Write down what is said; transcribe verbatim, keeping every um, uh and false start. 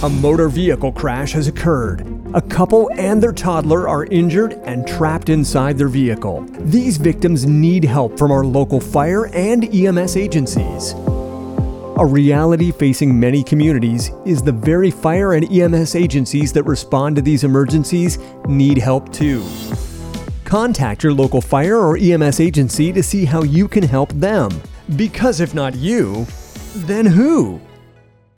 A motor vehicle crash has occurred. A couple and their toddler are injured and trapped inside their vehicle. These victims need help from our local fire and E M S agencies. A reality facing many communities is the very fire and E M S agencies that respond to these emergencies need help too. Contact your local fire or E M S agency to see how you can help them. Because if not you, then who?